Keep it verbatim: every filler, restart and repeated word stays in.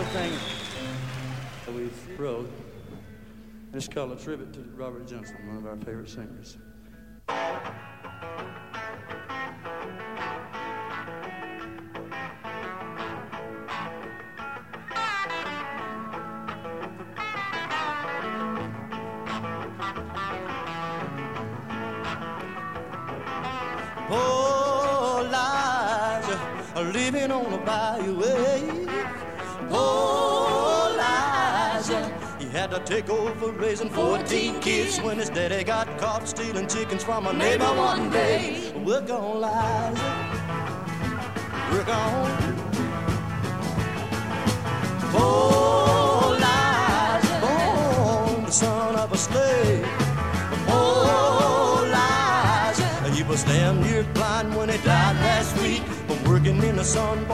thing that we wrote, it's called a tribute to Robert Johnson, one of our favorite singers. Poor Elijah, living on the bayou way. Poor Elijah, he had to take over raising fourteen kids when his daddy got caught stealing chickens from a neighbor one day. Work on, Elijah, work on. Poor Elijah, born the son of a slave. Poor Elijah, he was damn near blind when he died last week from working in the sun.